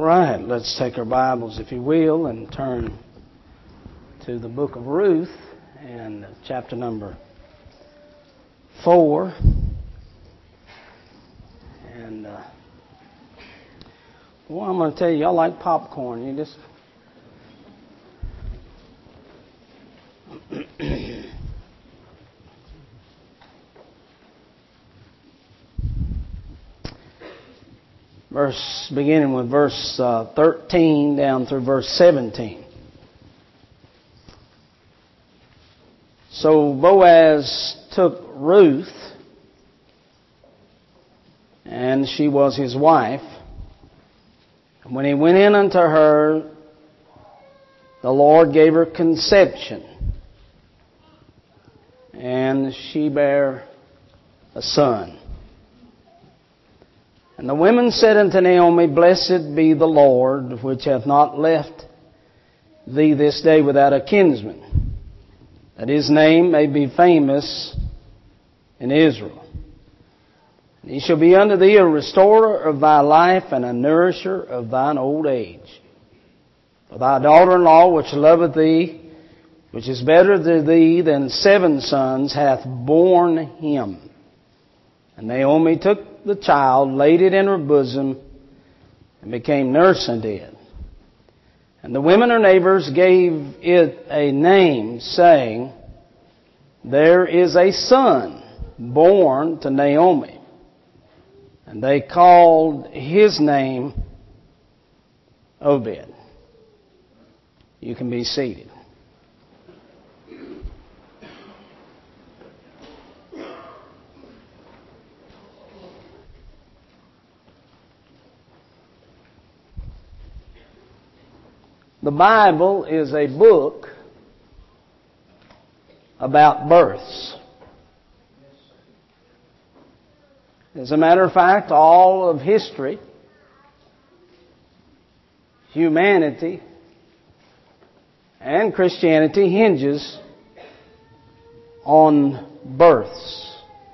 right, let's take our Bibles, if you will, and turn to the book of Ruth and chapter number 4. And well, I'm going to tell you, y'all like popcorn. You just beginning with verse 13 down through verse 17. So Boaz took Ruth, and she was his wife. And when he went in unto her, the Lord gave her conception, and she bare a son. And the women said unto Naomi, Blessed be the Lord, which hath not left thee this day without a kinsman, that his name may be famous in Israel. And he shall be unto thee a restorer of thy life, and a nourisher of thine old age. For thy daughter-in-law, which loveth thee, which is better to thee than 7 sons, hath borne him. And Naomi took the child, laid it in her bosom, and became nurse unto it. And the women, her neighbors, gave it a name, saying, There is a son born to Naomi. And they called his name Obed. You can be seated. The Bible is a book about births. As a matter of fact, all of history, humanity, and Christianity hinges on births.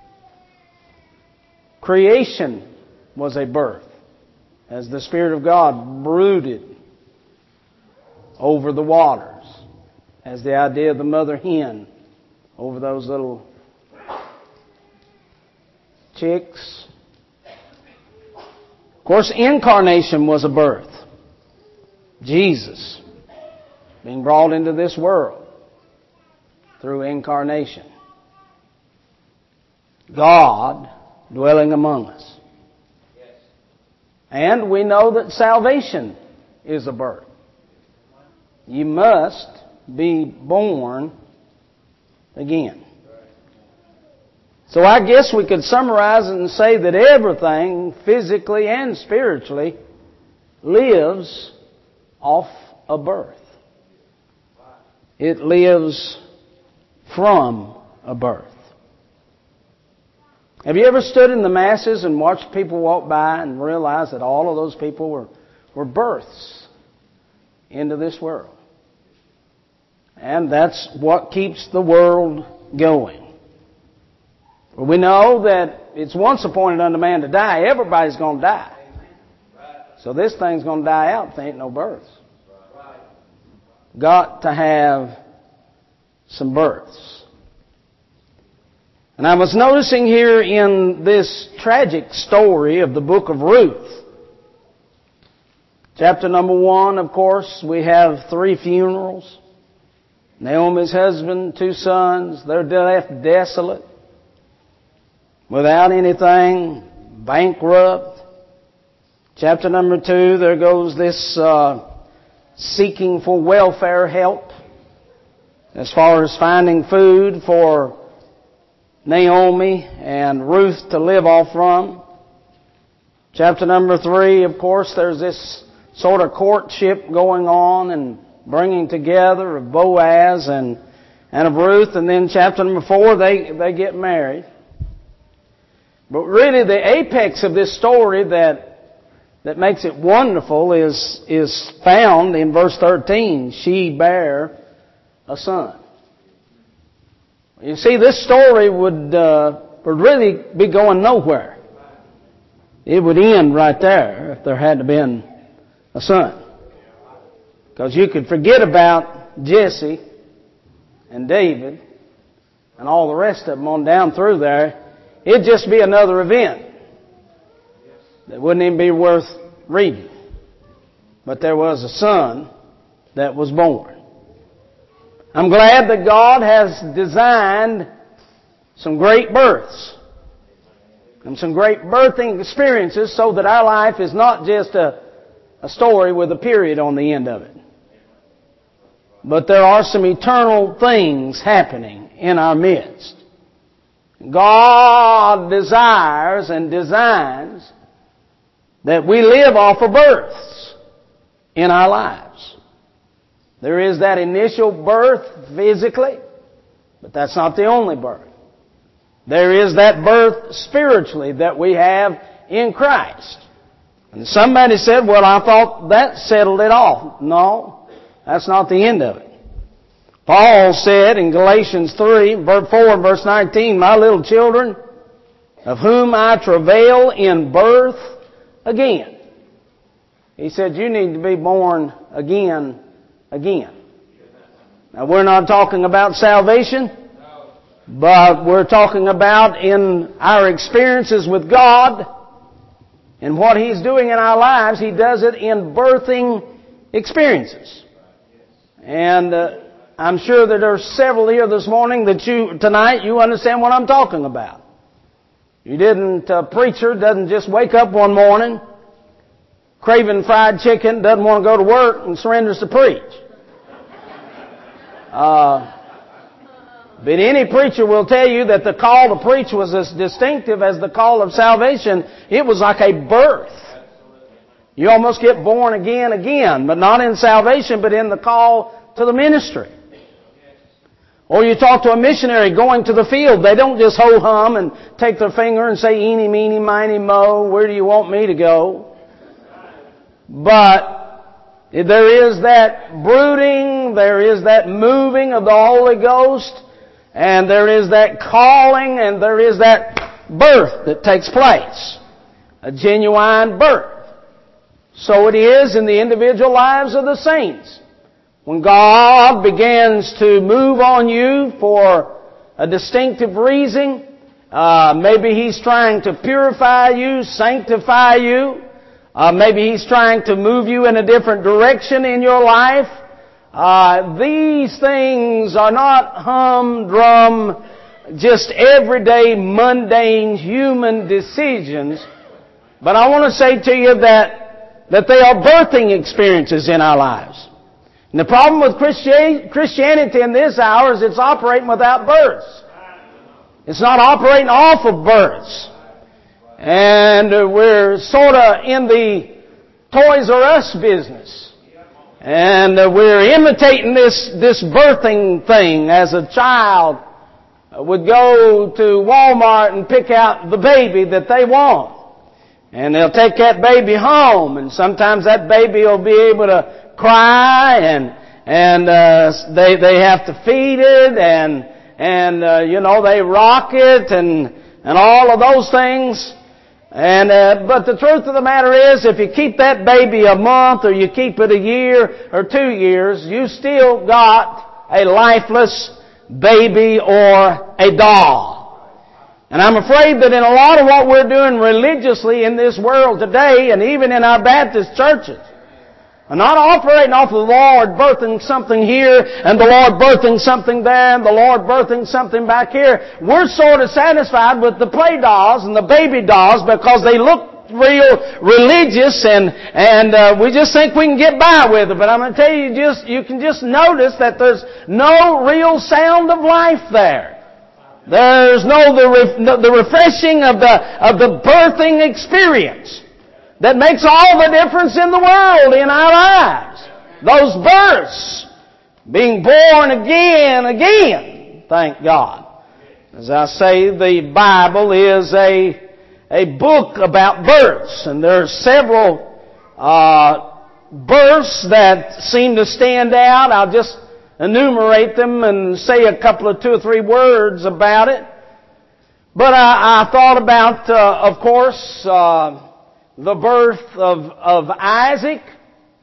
Creation was a birth, as the Spirit of God brooded over the waters, as the idea of the mother hen over those little chicks. Of course, incarnation was a birth. Jesus being brought into this world through incarnation. God dwelling among us. And we know that salvation is a birth. You must be born again. So I guess we could summarize it and say that everything, physically and spiritually, lives off a birth. It lives from a birth. Have you ever stood in the masses and watched people walk by and realized that all of those people were births into this world? And that's what keeps the world going. We know that it's once appointed unto man to die. Everybody's going to die. So this thing's going to die out if there ain't no births. Got to have some births. And I was noticing here in this tragic story of the book of Ruth, chapter number 1, of course, we have 3 funerals. Naomi's husband, 2 sons, they're left desolate, without anything, bankrupt. Chapter number 2, there goes this seeking for welfare help as far as finding food for Naomi and Ruth to live off from. Chapter number 3, of course, there's this sort of courtship going on and bringing together of Boaz and of Ruth. And then chapter number 4, they get married. But really the apex of this story that makes it wonderful is found in verse 13. She bare a son. You see, this story would really be going nowhere. It would end right there if there hadn't been a son. Because you could forget about Jesse and David and all the rest of them on down through there. It'd just be another event that wouldn't even be worth reading. But there was a son that was born. I'm glad that God has designed some great births and some great birthing experiences so that our life is not just a story with a period on the end of it. But there are some eternal things happening in our midst. God desires and designs that we live off of births in our lives. There is that initial birth physically, but that's not the only birth. There is that birth spiritually that we have in Christ. And somebody said, well, I thought that settled it all. No, that's not the end of it. Paul said in Galatians 4 verse 19, my little children, of whom I travail in birth again. He said, you need to be born again. Now, we're not talking about salvation, but we're talking about in our experiences with God and what He's doing in our lives. He does it in birthing experiences. And I'm sure that there are several here this morning tonight you understand what I'm talking about. A preacher doesn't just wake up one morning craving fried chicken, doesn't want to go to work, and surrenders to preach. But any preacher will tell you that the call to preach was as distinctive as the call of salvation. It was like a birth. You almost get born again, but not in salvation, but in the call to the ministry. Or you talk to a missionary going to the field. They don't just ho-hum and take their finger and say, eeny, meeny, miny, mo, where do you want me to go? But there is that brooding, there is that moving of the Holy Ghost, and there is that calling, and there is that birth that takes place. A genuine birth. So it is in the individual lives of the saints. When God begins to move on you for a distinctive reason, maybe He's trying to purify you, sanctify you, maybe He's trying to move you in a different direction in your life. These things are not humdrum, just everyday, mundane human decisions. But I want to say to you that they are birthing experiences in our lives. And the problem with Christianity in this hour is it's operating without births. It's not operating off of births. And we're sort of in the Toys R Us business. And we're imitating this birthing thing. As a child would go to Walmart and pick out the baby that they want. And they'll take that baby home, and sometimes that baby will be able to cry, and they have to feed it, and they rock it, and all of those things. But the truth of the matter is, if you keep that baby a month, or you keep it a year or 2 years, you still got a lifeless baby or a doll. And I'm afraid that in a lot of what we're doing religiously in this world today, and even in our Baptist churches, are not operating off of the Lord birthing something here, and the Lord birthing something there, and the Lord birthing something back here. We're sort of satisfied with the play dolls and the baby dolls because they look real religious, and we just think we can get by with it. But I'm going to tell you, you can just notice that there's no real sound of life there. There's the refreshing of the birthing experience that makes all the difference in the world in our lives. Those births, being born again. Thank God. As I say, the Bible is a book about births, and there are several births that seem to stand out. I'll just enumerate them and say a couple of 2 or 3 words about it. But I thought about, of course, the birth of Isaac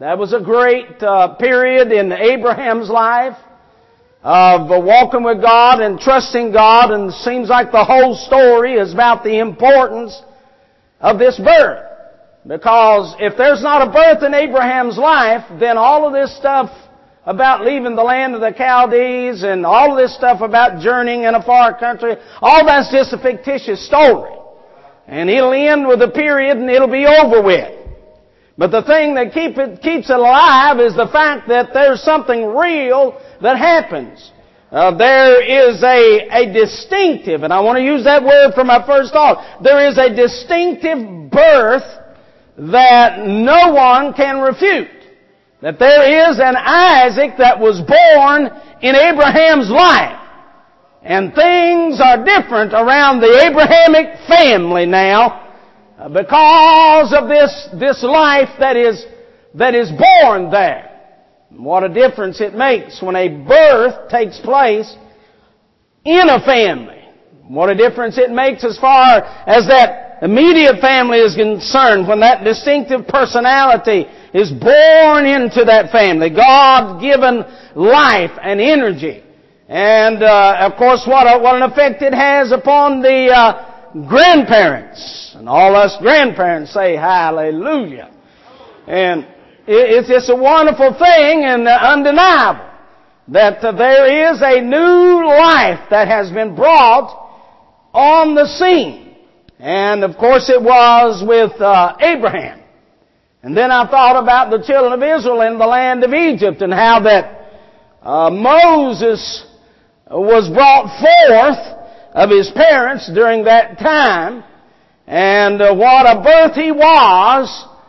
That was a great period in Abraham's life of walking with God and trusting God, and it seems like the whole story is about the importance of this birth. Because if there's not a birth in Abraham's life, then all of this stuff about leaving the land of the Chaldees and all of this stuff about journeying in a far country, all that's just a fictitious story. And it'll end with a period and it'll be over with. But the thing that keeps it alive is the fact that there's something real that happens. There is a distinctive, and I want to use that word for my first thought, there is a distinctive birth that no one can refute. That there is an Isaac that was born in Abraham's life. And things are different around the Abrahamic family now because of this life that is born there. What a difference it makes when a birth takes place in a family. What a difference it makes as far as that immediate family is concerned, when that distinctive personality is born into that family. God-given life and energy. And, of course, what an effect it has upon the grandparents. And all us grandparents say hallelujah. And it's just a wonderful thing and undeniable that there is a new life that has been brought on the scene. And, of course, it was with Abraham. And then I thought about the children of Israel in the land of Egypt and how that Moses was brought forth of his parents during that time. And what a birth he was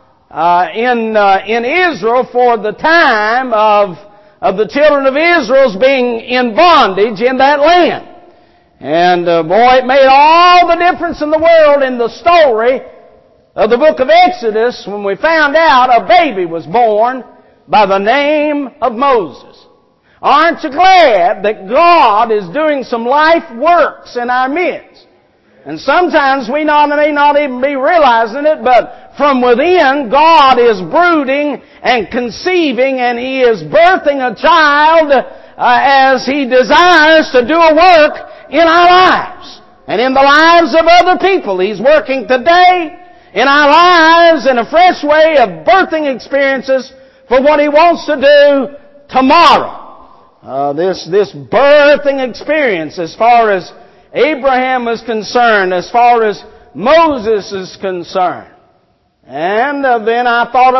in Israel for the time of the children of Israel's being in bondage in that land. And boy, it made all the difference in the world in the story of the book of Exodus when we found out a baby was born by the name of Moses. Aren't you glad that God is doing some life works in our midst? And sometimes we may not even be realizing it, but from within, God is brooding and conceiving, and He is birthing a child as He desires to do a work in our lives and in the lives of other people. He's working today in our lives in a fresh way of birthing experiences for what He wants to do tomorrow. This birthing experience as far as Abraham is concerned, as far as Moses is concerned. And then I thought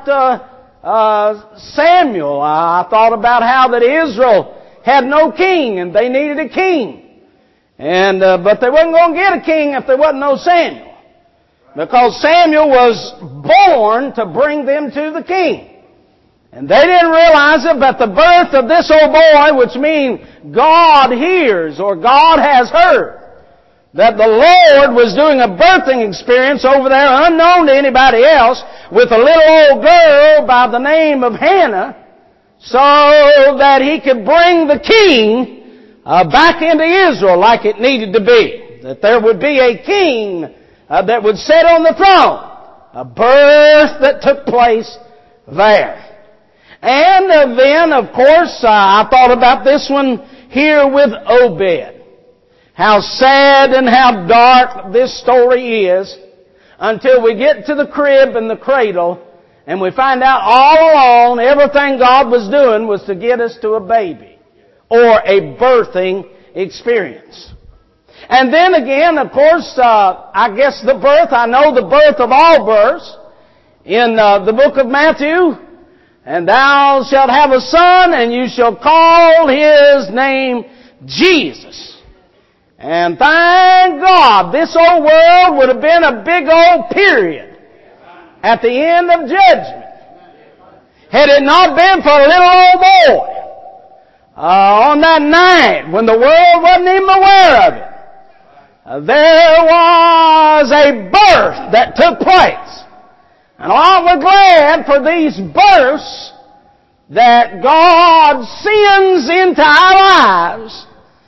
about Samuel. I thought about how that Israel had no king and they needed a king. And but they wasn't going to get a king if there wasn't no Samuel. Because Samuel was born to bring them to the king. And they didn't realize it, but the birth of this old boy, which means God hears or God has heard, that the Lord was doing a birthing experience over there unknown to anybody else with a little old girl by the name of Hannah, so that He could bring the king back into Israel like it needed to be. That there would be a king that would sit on the throne. A birth that took place there. And then, of course, I thought about this one here with Obed. How sad and how dark this story is until we get to the crib and the cradle and we find out all along everything God was doing was to get us to a baby or a birthing experience. And then again, of course, I guess the birth, I know the birth of all births in the book of Matthew. And thou shalt have a son, and you shall call his name Jesus. And thank God, this old world would have been a big old period at the end of judgment. Had it not been for a little old boy on that night when the world wasn't even aware of it, there was a birth that took place. And aren't we glad for these births that God sends into our lives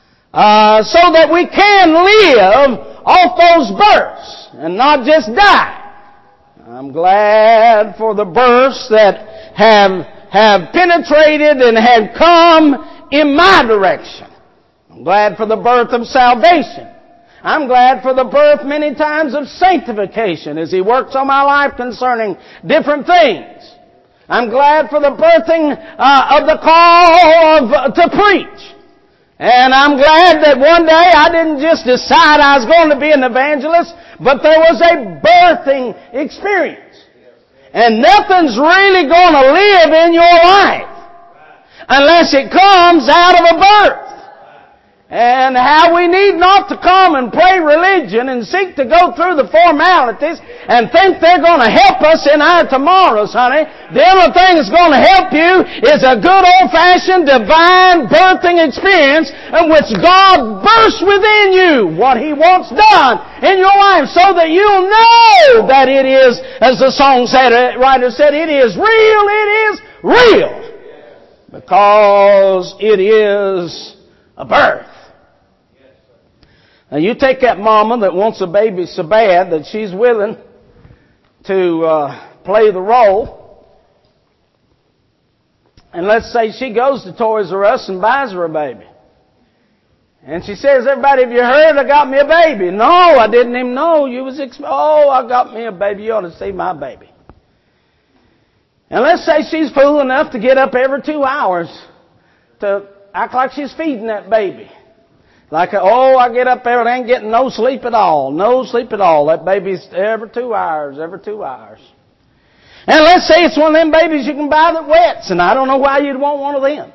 so that we can live off those births and not just die. I'm glad for the births that have penetrated and have come in my direction. I'm glad for the birth of salvation. I'm glad for the birth many times of sanctification as He works on my life concerning different things. I'm glad for the birthing of the call to preach. And I'm glad that one day I didn't just decide I was going to be an evangelist, but there was a birthing experience. And nothing's really going to live in your life unless it comes out of a birth. And how we need not to come and play religion and seek to go through the formalities and think they're going to help us in our tomorrows, honey. The only thing that's going to help you is a good old-fashioned divine birthing experience in which God bursts within you what He wants done in your life so that you'll know that it is, as the writer said, it is real. Because it is a birth. Now you take that mama that wants a baby so bad that she's willing to play the role. And let's say she goes to Toys R Us and buys her a baby. And she says, everybody, have you heard I got me a baby? No, I didn't even know you was I got me a baby. You ought to see my baby. And let's say she's fool enough to get up every 2 hours to act like she's feeding that baby. Like, I get up there and ain't getting no sleep at all. No sleep at all. That baby's every 2 hours. And let's say it's one of them babies you can buy that wets, and I don't know why you'd want one of them.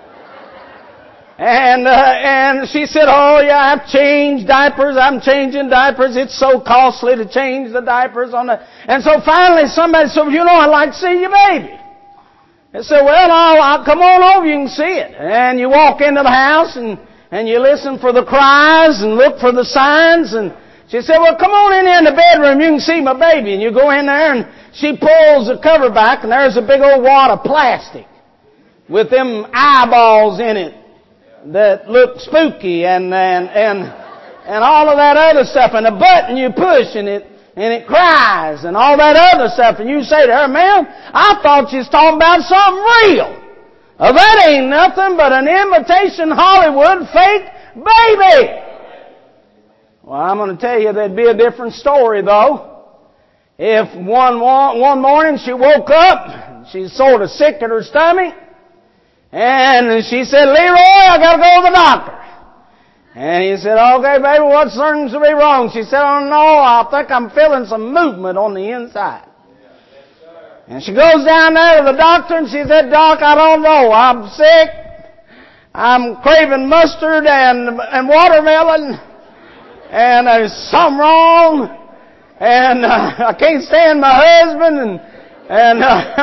And she said, I've changed diapers. I'm changing diapers. It's so costly to change the diapers and so finally somebody said, I'd like to see your baby. And said, I'll come on over, you can see it. And you walk into the house and you listen for the cries and look for the signs. And she said, come on in the bedroom, you can see my baby. And you go in there and she pulls the cover back and there's a big old wad of plastic with them eyeballs in it that look spooky and all of that other stuff. And a button you push and it cries and all that other stuff. And you say to her, ma'am, I thought you was talking about something real. That ain't nothing but an imitation Hollywood fake baby. Well, I'm going to tell you there'd be a different story though. If one morning she woke up, she's sort of sick at her stomach, and she said, Leroy, I got to go to the doctor. And he said, okay, baby, what seems to be wrong? She said, oh no, I think I'm feeling some movement on the inside. And she goes down there to the doctor and she said, Doc, I don't know. I'm sick. I'm craving mustard and watermelon. And there's something wrong. And I can't stand my husband. And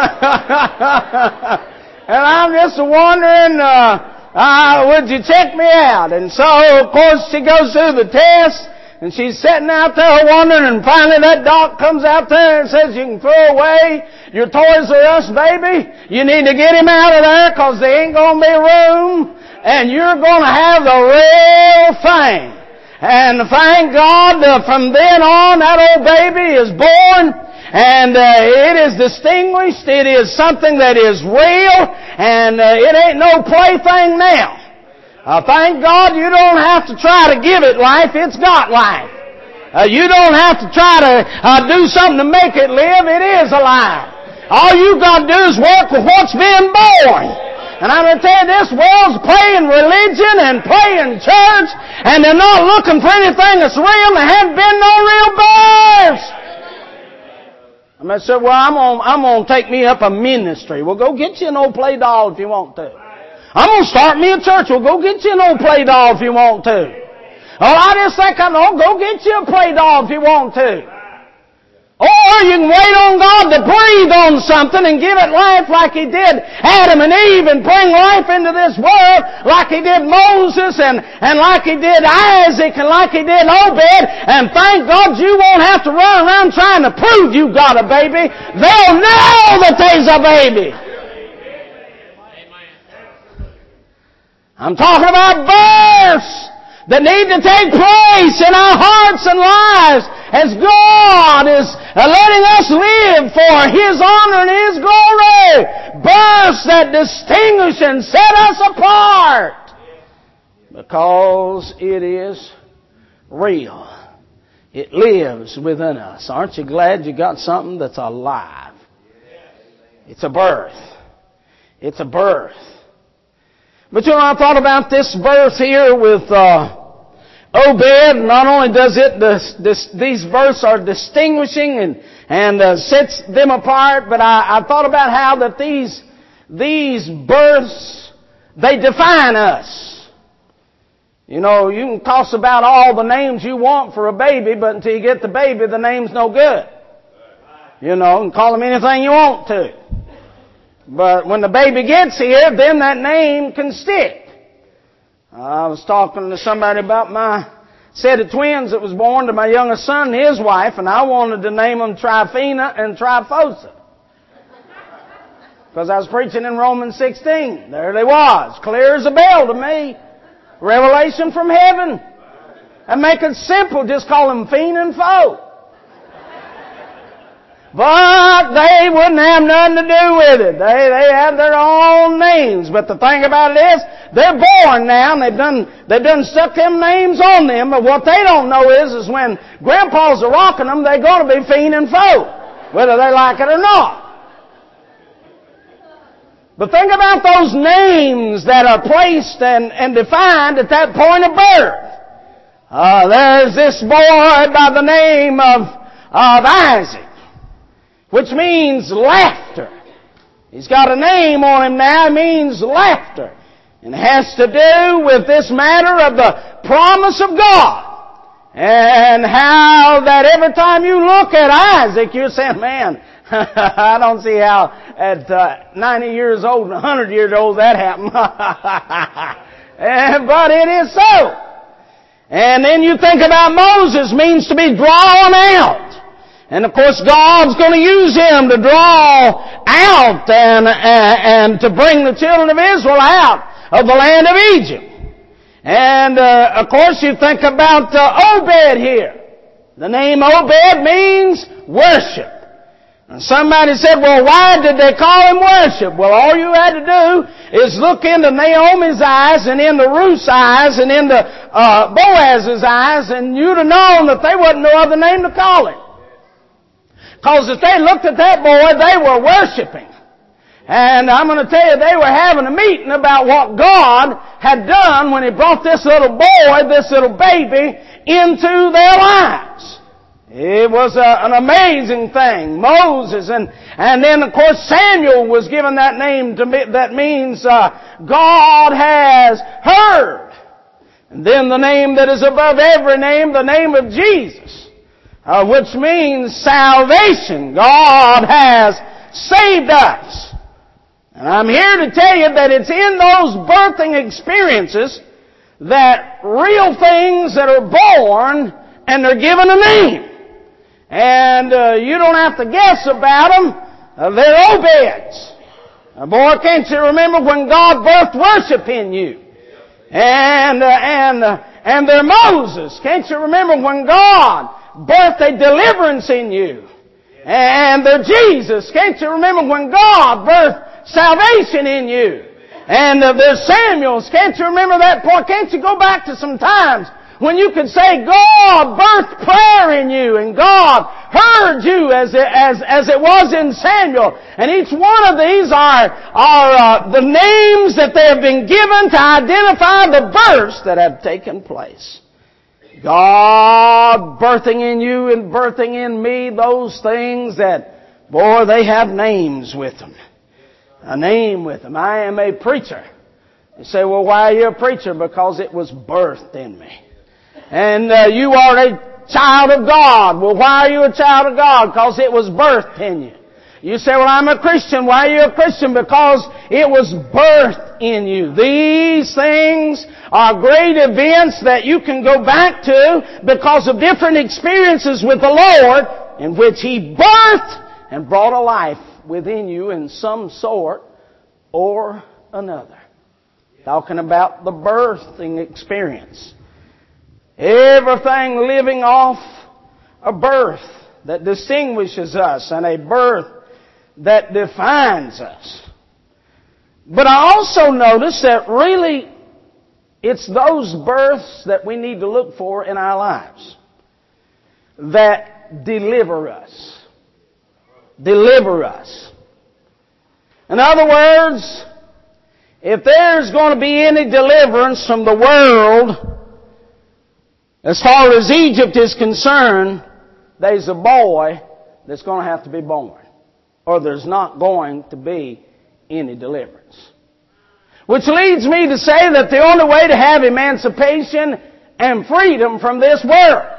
I'm just wondering, would you check me out? And so, of course, she goes through the test. And she's sitting out there wondering, and finally that doc comes out there and says, you can throw away your Toys R Us baby. You need to get him out of there because there ain't going to be room. And you're going to have the real thing. And thank God, from then on, that old baby is born. And it is distinguished. It is something that is real. And it ain't no plaything now. Thank God you don't have to try to give it life. It's got life. You don't have to try to do something to make it live. It is alive. All you got to do is work with what's been born. And I'm going to tell you, this world's playing religion and playing church, and they're not looking for anything that's real. There haven't been no real births. I said, I'm going to take me up a ministry. Well, go get you an old play doll if you want to. I'm going to start me a church. Well, go get you an old play doll if you want to. Oh, I just think go get you a play doll if you want to. Or you can wait on God to breathe on something and give it life like He did Adam and Eve and bring life into this world like He did Moses and like He did Isaac and like He did Obed. And thank God you won't have to run around trying to prove you got a baby. They'll know that there's a baby. I'm talking about births that need to take place in our hearts and lives as God is letting us live for His honor and His glory. Births that distinguish and set us apart. Because it is real. It lives within us. Aren't you glad you got something that's alive? It's a birth. It's a birth. But you know, I thought about this birth here with Obed. Not only does it, these births are distinguishing and sets them apart, but I thought about how that these births, they define us. You know, you can toss about all the names you want for a baby, but until you get the baby, the name's no good. You know, you can call him anything you want to. But when the baby gets here, then that name can stick. I was talking to somebody about my set of twins that was born to my youngest son and his wife, and I wanted to name them Tryphena and Tryphosa. Because I was preaching in Romans 16. There they was. Clear as a bell to me. Revelation from heaven. And make it simple. Just call them Fiend and Foe. But they wouldn't have nothing to do with it. They have their own names. But the thing about it is, they're born now and they've done stuck them names on them. But what they don't know is when Grandpa's rocking them, they're going to be Fiend and Foe. Whether they like it or not. But think about those names that are placed and defined at that point of birth. There's this boy by the name of Isaac, which means laughter. He's got a name on him now. It means laughter. And it has to do with this matter of the promise of God. And how that every time you look at Isaac, you're saying, man, I don't see how at 90 years old and 100 years old that happened. But it is so. And then you think about Moses, means to be drawn out. And of course God's going to use him to draw out and to bring the children of Israel out of the land of Egypt. And of course you think about Obed here. The name Obed means worship. And somebody said, well, why did they call him worship? Well, all you had to do is look into Naomi's eyes and into Ruth's eyes and into Boaz's eyes, and you'd have known that they wasn't no other name to call him. Because if they looked at that boy, they were worshiping. And I'm going to tell you, they were having a meeting about what God had done when He brought this little boy, this little baby, into their lives. It was an amazing thing. Moses and then of course Samuel was given that name that means God has heard. And then the name that is above every name, the name of Jesus, which means salvation. God has saved us. And I'm here to tell you that it's in those birthing experiences that real things that are born and they're given a name. And you don't have to guess about them. They're Obeds. Boy, can't you remember when God birthed worship in you? And they're Moses. Can't you remember when God birthed a deliverance in you? And they're Jesus. Can't you remember when God birthed salvation in you? And there's Samuel's. Can't you remember that point? Can't you go back to some times when you could say God birthed prayer in you and God heard you as it was in Samuel. And each one of these are the names that they have been given to identify the births that have taken place. God birthing in you and birthing in me those things that, boy, they have names with them. A name with them. I am a preacher. You say, well, why are you a preacher? Because it was birthed in me. And you are a child of God. Well, why are you a child of God? Because it was birthed in you. You say, well, I'm a Christian. Why are you a Christian? Because it was birthed in you. These things are great events that you can go back to because of different experiences with the Lord in which He birthed and brought a life within you in some sort or another. Talking about the birthing experience. Everything living off a birth that distinguishes us and a birth that defines us. But I also notice that really it's those births that we need to look for in our lives that deliver us. Deliver us. In other words, if there's going to be any deliverance from the world, as far as Egypt is concerned, there's a boy that's going to have to be born, or there's not going to be any deliverance. Which leads me to say that the only way to have emancipation and freedom from this world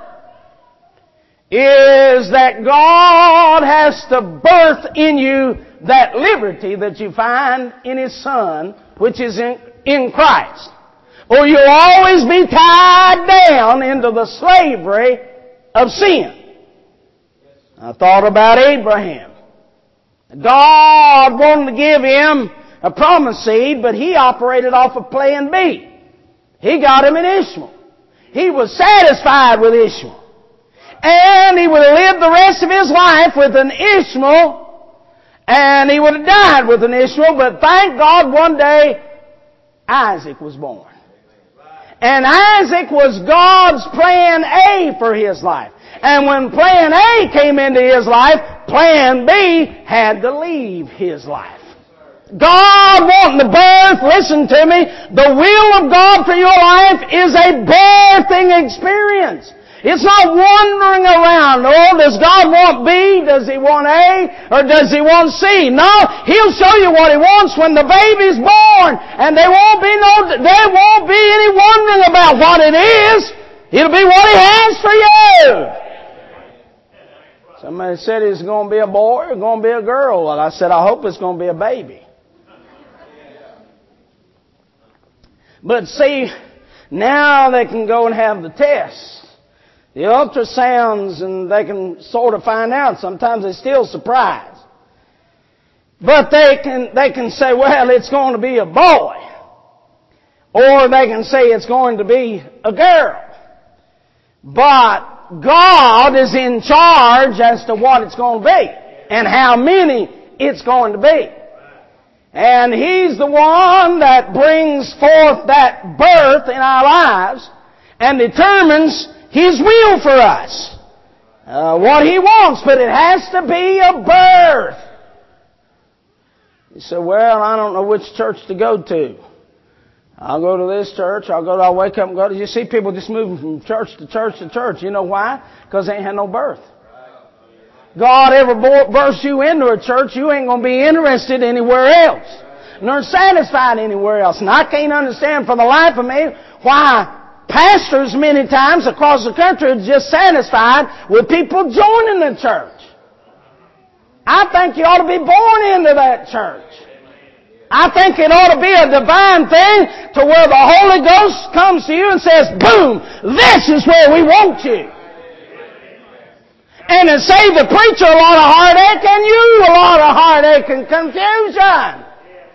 is that God has to birth in you that liberty that you find in His Son, which is in Christ. Or you'll always be tied down into the slavery of sin. I thought about Abraham. God wanted to give him a promised seed, but he operated off of plan B. He got him an Ishmael. He was satisfied with Ishmael. And he would have lived the rest of his life with an Ishmael, and he would have died with an Ishmael, but thank God one day Isaac was born. And Isaac was God's plan A for his life. And when plan A came into his life, plan B had to leave his life. God wanting to birth, listen to me, the will of God for your life is a birthing experience. It's not wandering around. Oh, does God want B? Does He want A? Or does He want C? No, He'll show you what He wants when the baby's born. And there won't be any wondering about what it is. It'll be what He has for you. Somebody said it's going to be a boy or going to be a girl. And I said, I hope it's going to be a baby. But see, now they can go and have the tests. The ultrasounds, and they can sort of find out. Sometimes they still surprise. But they can say, well, it's going to be a boy. Or they can say it's going to be a girl. But God is in charge as to what it's going to be and how many it's going to be. And He's the one that brings forth that birth in our lives and determines His will for us. What He wants, but it has to be a birth. You say, well, I don't know which church to go to. I'll go to this church, I'll wake up and go to... You see people just moving from church to church to church. You know why? Because they ain't had no birth. God ever births you into a church, you ain't going to be interested anywhere else. Nor satisfied anywhere else. And I can't understand for the life of me why pastors many times across the country are just satisfied with people joining the church. I think you ought to be born into that church. I think it ought to be a divine thing to where the Holy Ghost comes to you and says, boom, this is where we want you. And it saved the preacher a lot of heartache and you a lot of heartache and confusion.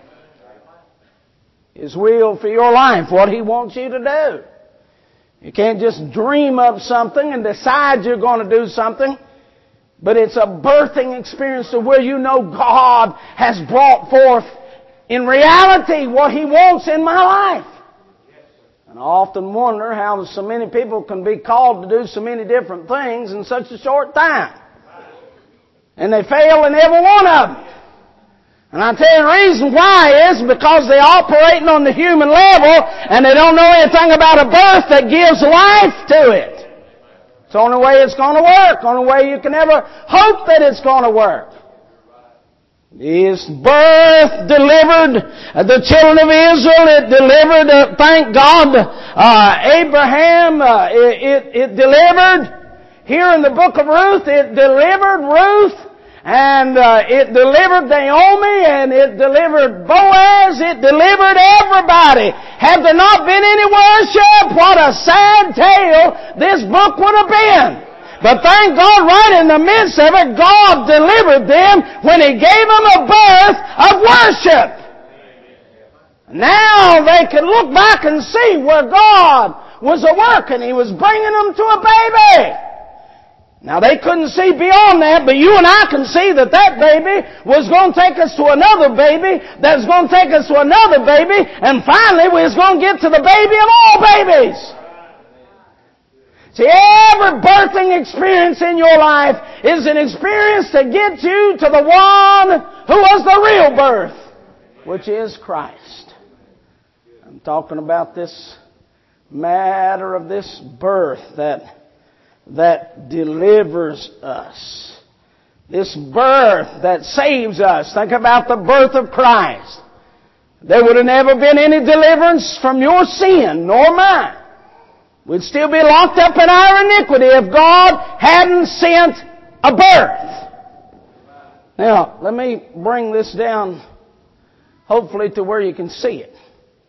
His will for your life, what He wants you to do. You can't just dream up something and decide you're going to do something. But it's a birthing experience to where you know God has brought forth in reality what He wants in my life. And I often wonder how so many people can be called to do so many different things in such a short time. And they fail in every one of them. And I tell you the reason why is because they're operating on the human level and they don't know anything about a birth that gives life to it. It's the only way it's going to work. The only way you can ever hope that it's going to work. His birth delivered the children of Israel. It delivered, thank God, Abraham. It delivered. Here in the book of Ruth, it delivered Ruth. And it delivered Naomi, and it delivered Boaz, it delivered everybody. Had there not been any worship, what a sad tale this book would have been. But thank God, right in the midst of it, God delivered them when He gave them a birth of worship. Now they can look back and see where God was a working. He was bringing them to a baby. Now they couldn't see beyond that, but you and I can see that that baby was going to take us to another baby, that's going to take us to another baby, and finally we was going to get to the baby of all babies. See, every birthing experience in your life is an experience to get you to the one who was the real birth, which is Christ. I'm talking about this matter of this birth that delivers us. This birth that saves us. Think about the birth of Christ. There would have never been any deliverance from your sin, nor mine. We'd still be locked up in our iniquity if God hadn't sent a birth. Now, let me bring this down, hopefully to where you can see it.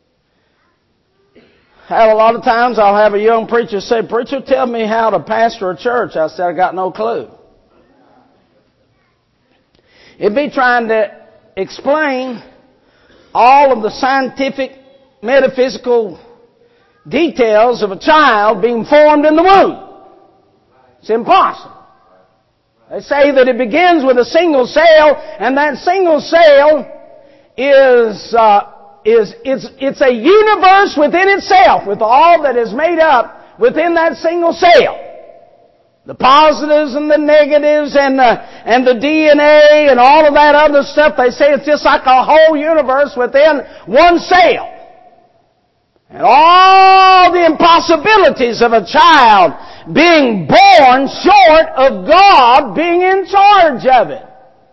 A lot of times I'll have a young preacher say, "Preacher, tell me how to pastor a church." I said, "I got no clue." It'd be trying to explain all of the scientific, metaphysical details of a child being formed in the womb. It's impossible. They say that it begins with a single cell, and that single cell it's a universe within itself, with all that is made up within that single cell. The positives and the negatives and the DNA and all of that other stuff, they say it's just like a whole universe within one cell. And all the impossibilities of a child being born short of God being in charge of it.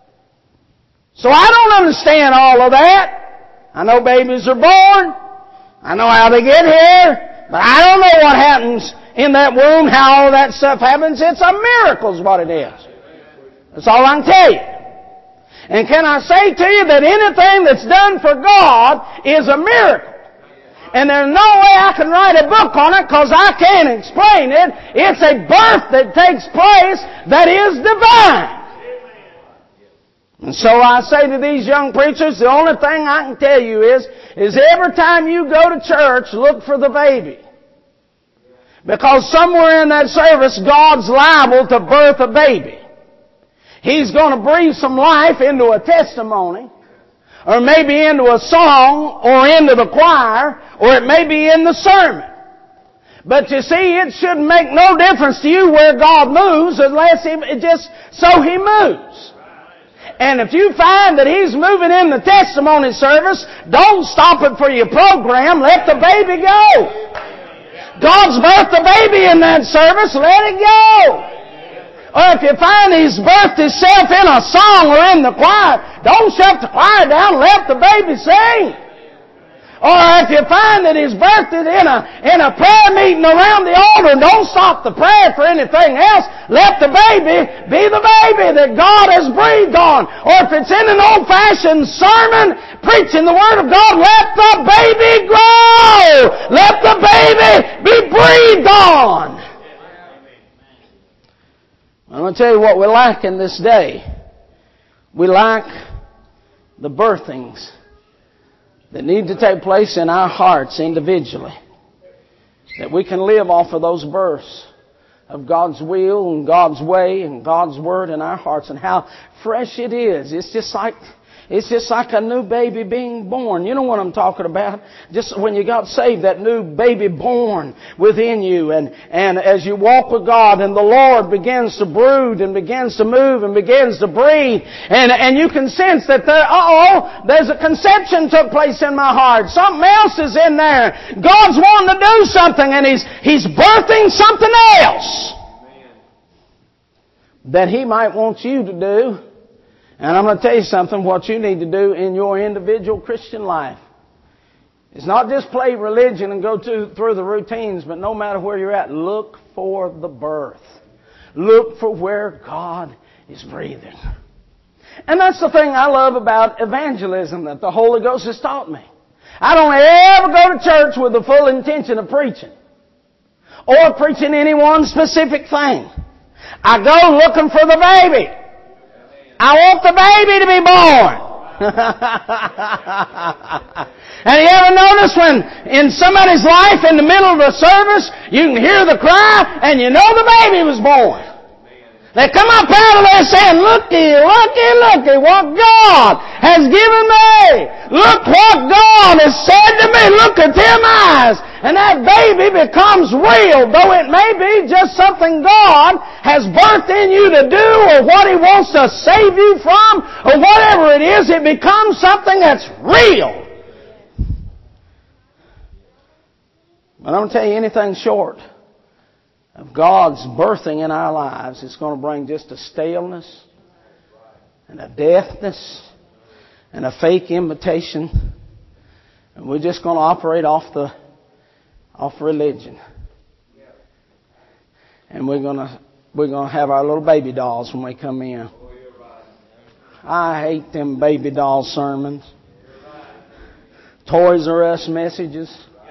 So I don't understand all of that. I know babies are born. I know how they get here. But I don't know what happens in that womb, how all that stuff happens. It's a miracle is what it is. That's all I can tell you. And can I say to you that anything that's done for God is a miracle? And there's no way I can write a book on it because I can't explain it. It's a birth that takes place that is divine. And so I say to these young preachers, the only thing I can tell you is every time you go to church, look for the baby. Because somewhere in that service, God's liable to birth a baby. He's going to breathe some life into a testimony, or maybe into a song, or into the choir, or it may be in the sermon. But you see, it shouldn't make no difference to you where God moves unless it just so He moves. And if you find that He's moving in the testimony service, don't stop it for your program. Let the baby go. God's birthed the baby in that service. Let it go. Or if you find He's birthed Himself in a song or in the choir, don't shut the choir down. Let the baby sing. Or if you find that He's birthed it in a prayer meeting around the altar, don't stop the prayer for anything else. Let the baby be the baby that God has breathed on. Or if it's in an old-fashioned sermon preaching the Word of God, let the baby grow. Let the baby be breathed on. I'm going to tell you what we lack in this day. We lack the birthings that need to take place in our hearts individually. That we can live off of those births of God's will and God's way and God's Word in our hearts, and how fresh it is. It's just like a new baby being born. You know what I'm talking about? Just when you got saved, that new baby born within you. And as you walk with God and the Lord begins to brood and begins to move and begins to breathe. And you can sense that there's a conception took place in my heart. Something else is in there. God's wanting to do something, and He's birthing something else that He might want you to do. And I'm going to tell you something, what you need to do in your individual Christian life. It's not just play religion and go through the routines, but no matter where you're at, look for the birth. Look for where God is breathing. And that's the thing I love about evangelism that the Holy Ghost has taught me. I don't ever go to church with the full intention of preaching, or preaching any one specific thing. I go looking for the baby. I want the baby to be born. And you ever notice when in somebody's life in the middle of a service, you can hear the cry and you know the baby was born. They come up out of there saying, looky, what God has given me. Look what God has said to me. Look at them eyes. And that baby becomes real, though it may be just something God has birthed in you to do, or what He wants to save you from, or whatever it is, it becomes something that's real. But I'm going to tell you, anything short of God's birthing in our lives, it's going to bring just a staleness and a deafness and a fake imitation. And we're just going to operate off religion. And we're going to have our little baby dolls when we come in. I hate them baby doll sermons. Toys R Us messages.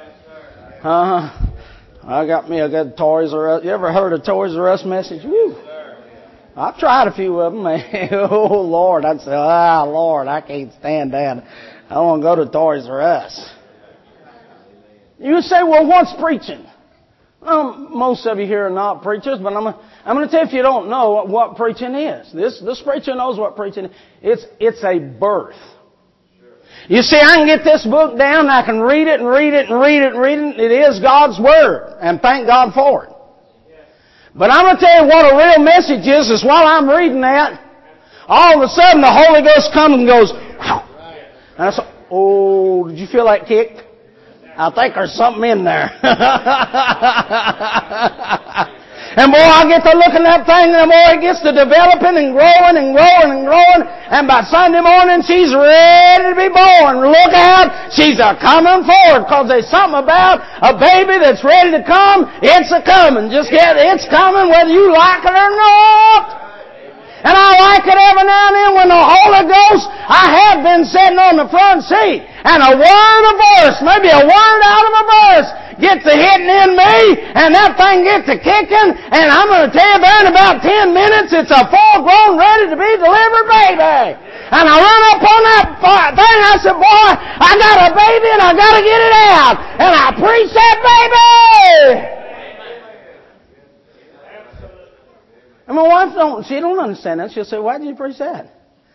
I got me a good Toys R Us. You ever heard a Toys R Us message? Woo. I've tried a few of them, man. Oh, Lord. I'd say, Lord, I can't stand that. I want to go to Toys R Us. You say, well, what's preaching? Most of you here are not preachers, but I'm going to tell you, if you don't know what preaching is. This preacher knows what preaching is. It's a birth. You see, I can get this book down, and I can read it and read it and read it and read it. It is God's Word, and thank God for it. But I'm going to tell you what a real message is while I'm reading that, all of a sudden the Holy Ghost comes and goes, wow. And I said, oh, did you feel that kick? I think there's something in there. And boy, I get to looking at that thing, and the more it gets to developing and growing and growing and growing, and by Sunday morning she's ready to be born. Look out, she's a-coming forward, because there's something about a baby that's ready to come. It's a-coming. It's coming whether you like it or not. And I like it every now and then when the Holy Ghost, I have been sitting on the front seat, and a word of verse, maybe a word out of a verse, gets to hitting in me, and that thing gets to kicking, and I'm going to tell you there in about 10 minutes, it's a full-grown, ready to be delivered baby. And I run up on that thing, I said, boy, I got a baby and I got to get it out. And I preach that baby. And my wife she don't understand that. She'll say, why did you preach that?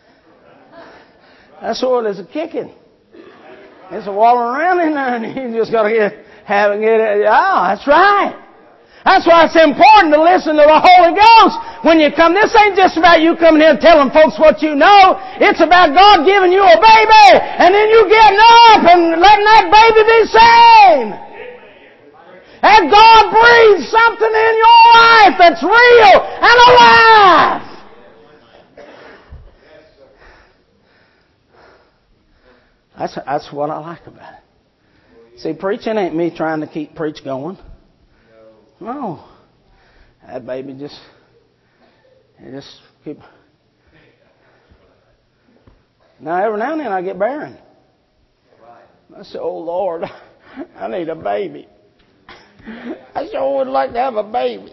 That's what it's a kicking. It's a walling around in there, and you just got to get it. That's right. That's why it's important to listen to the Holy Ghost when you come. This ain't just about you coming in and telling folks what you know. It's about God giving you a baby, and then you getting up and letting that baby be saved. And God breathes something in your life that's real and alive. That's what I like about it. See, preaching ain't me trying to keep preach going. No. That baby just keep. Now, every now and then I get barren. I say, oh, Lord, I need a baby. I sure would like to have a baby.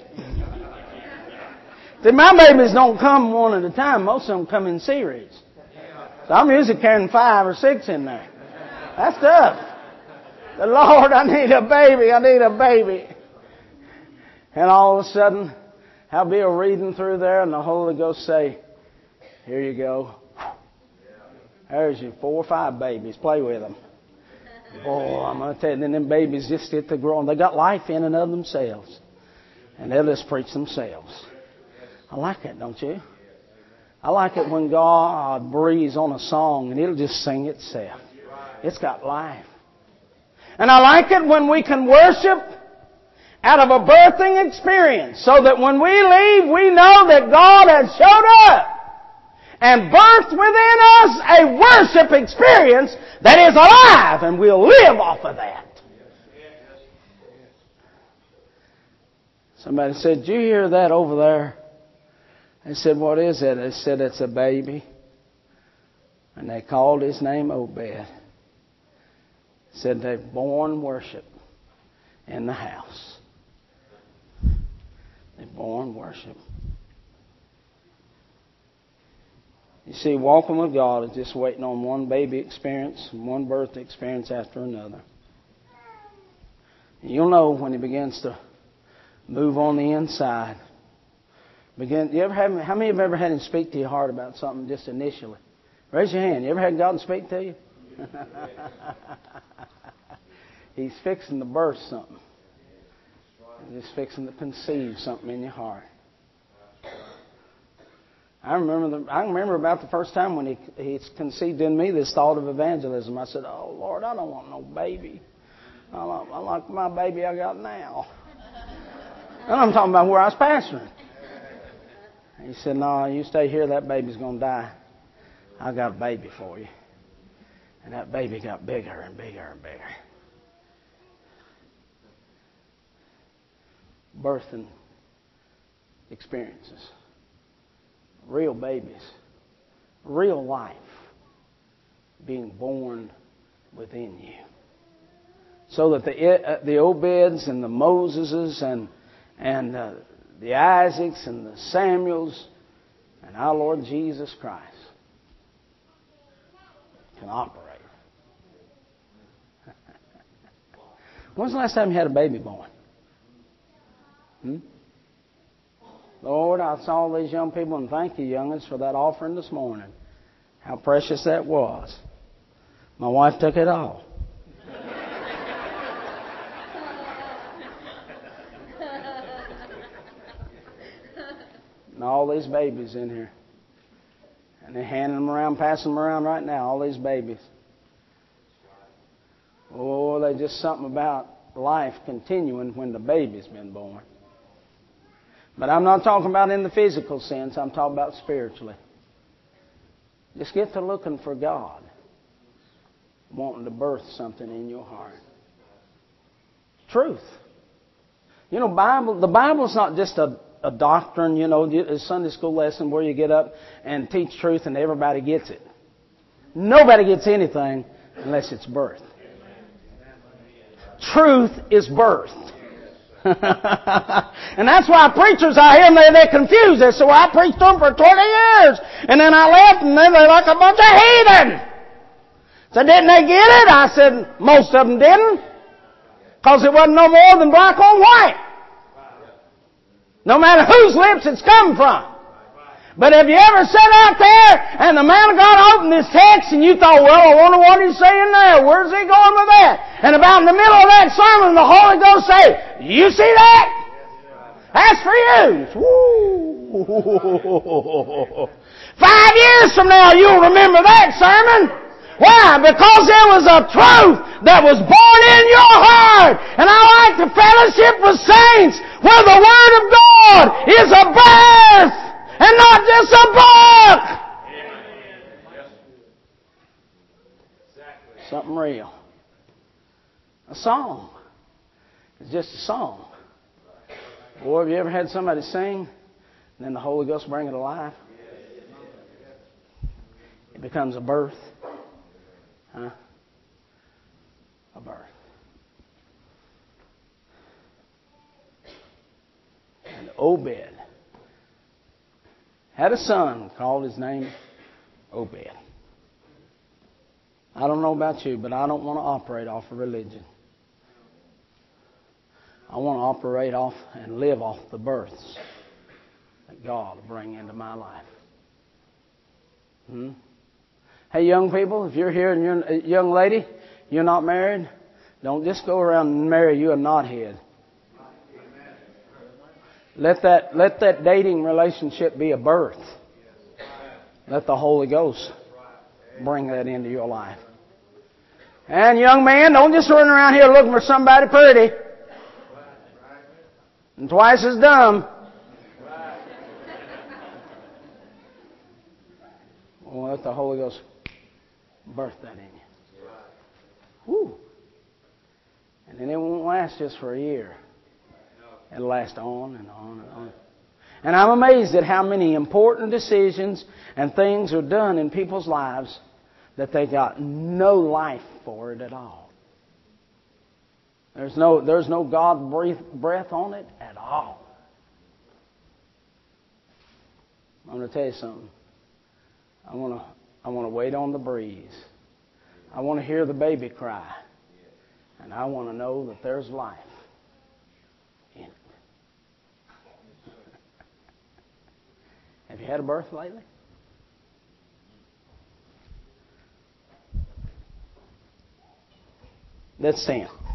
See, my babies don't come one at a time. Most of them come in series. So I'm usually carrying 5 or 6 in there. That's tough. The Lord, I need a baby. And all of a sudden, I'll be reading through there, and the Holy Ghost say, here you go. There's your 4 or 5 babies. Play with them. Oh, I'm going to tell you, then them babies just get to grow. They got life in and of themselves. And they'll just preach themselves. I like that, don't you? I like it when God breathes on a song and it'll just sing itself. It's got life. And I like it when we can worship out of a birthing experience, so that when we leave, we know that God has showed up and birthed within us a worship experience that is alive, and we'll live off of that. Somebody said, did you hear that over there? I said, what is it? They said, it's a baby. And they called his name Obed. Said they've born worship in the house. They've born worship. You see, walking with God is just waiting on one baby experience, one birth experience after another. And you'll know when He begins to move on the inside. How many have ever had Him speak to your heart about something just initially? Raise your hand. You ever had God speak to you? He's fixing to birth something. He's just fixing to conceive something in your heart. I remember about the first time when he conceived in me this thought of evangelism. I said, "Oh Lord, I don't want no baby. I like my baby I got now." And I'm talking about where I was pastoring. He said, "No, you stay here. That baby's going to die. I got a baby for you." And that baby got bigger and bigger and bigger. Birthing experiences. Real babies. Real life being born within you. So that the Obeds and the Moseses and the Isaacs and the Samuels and our Lord Jesus Christ can operate. When's the last time you had a baby born? Lord, I saw all these young people, and thank you, young'uns, for that offering this morning. How precious that was. My wife took it all. And all these babies in here. And they're handing them around, passing them around right now, all these babies. Oh, there's just something about life continuing when the baby's been born. But I'm not talking about in the physical sense. I'm talking about spiritually. Just get to looking for God, wanting to birth something in your heart. Truth. You know, the Bible's not just a doctrine, a Sunday school lesson where you get up and teach truth and everybody gets it. Nobody gets anything unless it's birthed. Truth is birthed. And that's why preachers out here, they're confused. They say, "Well, I preached to them for 20 years. And then I left and then they're like a bunch of heathen." So didn't they get it? I said, most of them didn't. Because it wasn't no more than black on white. No matter whose lips it's come from. But have you ever sat out there and the man of God opened this text and you thought, "Well, I wonder what he's saying there. Where's he going with that?" And about in the middle of that sermon, the Holy Ghost say, "You see that? That's for you." Woo. 5 years from now, you'll remember that sermon. Why? Because there was a truth that was born in your heart. And I like to fellowship with saints where the Word of God is a birth and not just a book. Something real. A song. It's just a song. Boy, have you ever had somebody sing and then the Holy Ghost bring it alive? It becomes a birth. Huh? A birth. And Obed had a son, called his name Obed. I don't know about you, but I don't want to operate off of religion. I want to operate off and live off the births that God will bring into my life. Hey, young people, if you're here and you're a young lady, you're not married, don't just go around and marry you a knothead. Let that dating relationship be a birth. Let the Holy Ghost bring that into your life. And young man, don't just run around here looking for somebody pretty and twice as dumb. Well, let the Holy Ghost birth that in you. Whew. And then it won't last just for a year. It'll last on and on and on. And I'm amazed at how many important decisions and things are done in people's lives that they got no life for it at all. There's no God breath on it at all. I'm going to tell you something. I want to wait on the breeze. I want to hear the baby cry. And I want to know that there's life in it. Have you had a birth lately? Let's stand.